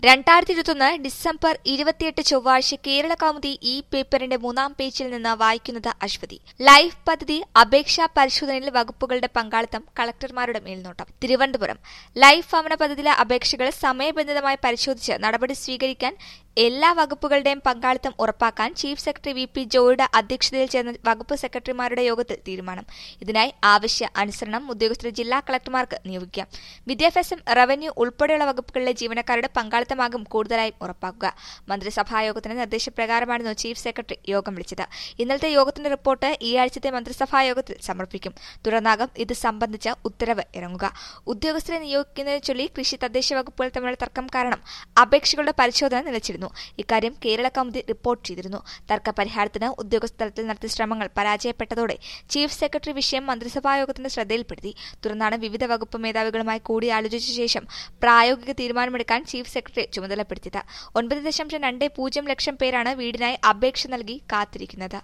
2021 December 28 ചൊവ്വാഴ്ച കേരള കൗമുദി ഈ പേപ്പറിന്റെ 3-ാം പേജിൽ നിന്ന് വായിക്കുന്നത് അശ്വതി. ലൈഫ് പദ്ധതി അപേക്ഷാ പരിശോധനയിൽ വകുപ്പുകളുടെ പങ്കാളിത്തം കളക്ടർമാരുടെ മേൽനോട്ടം. തിരുവനന്തപുരം. ലൈഫ് ഭവന പദ്ധതിയിലെ അപേക്ഷകൾ സമയബന്ധിതമായി പരിശോധിച്ച് നടപടി സ്വീകരിക്കാൻ എല്ലാ വകുപ്പുകളുടെയും പങ്കാളിത്തം ഉറപ്പാക്കാൻ ചീഫ് സെക്രട്ടറി വി പി ജോയുടെ അധ്യക്ഷതയിൽ ചേർന്ന വകുപ്പ് സെക്രട്ടറിമാരുടെ യോഗത്തിൽ തീരുമാനം. ഇതിനായി ആവശ്യ അനുസരണം ഉദ്യോഗസ്ഥരെ ജില്ലാ കളക്ടർമാർക്ക് നിയോഗിക്കാം. വിദ്യാഭ്യാസം, റവന്യൂ ഉൾപ്പെടെയുള്ള വകുപ്പുകളിലെ ജീവനക്കാരുടെ പങ്കാളിത്തമാകും കൂടുതലായും ഉറപ്പാക്കുക. മന്ത്രിസഭായോഗത്തിന്റെ നിർദ്ദേശപ്രകാരമായിരുന്നു ചീഫ് സെക്രട്ടറി യോഗം വിളിച്ചത്. ഇന്നലത്തെ യോഗത്തിന്റെ റിപ്പോർട്ട് ഈ ആഴ്ചത്തെ മന്ത്രിസഭായോഗത്തിൽ സമർപ്പിക്കും. തുടർന്നാകും ഇത് സംബന്ധിച്ച ഉത്തരവ് ഇറങ്ങുക. ഉദ്യോഗസ്ഥരെ നിയോഗിക്കുന്നതിനെ ചൊല്ലി കൃഷി, തദ്ദേശ വകുപ്പുകൾ തമ്മിലുള്ള തർക്കം കാരണം അപേക്ഷകളുടെ പരിശോധന നിലച്ചിരുന്നു. ഇക്കാര്യം കേരള കൗമുദി റിപ്പോർട്ട് ചെയ്തിരുന്നു. തർക്ക പരിഹാരത്തിന് ഉദ്യോഗസ്ഥ തലത്തിൽ നടത്തിയ ശ്രമങ്ങൾ പരാജയപ്പെട്ടതോടെ ചീഫ് സെക്രട്ടറി വിഷയം മന്ത്രിസഭായോഗത്തിന്റെ ശ്രദ്ധയിൽപ്പെടുത്തി. തുടർന്നാണ് വിവിധ വകുപ്പ് മേധാവികളുമായി കൂടിയാലോചിച്ച ശേഷം പ്രായോഗിക തീരുമാനമെടുക്കാൻ ചീഫ് സെക്രട്ടറി ചുമതലപ്പെടുത്തിയത്. 9.20 ലക്ഷം പേരാണ് വീടിനായി അപേക്ഷ നൽകി കാത്തിരിക്കുന്നത്.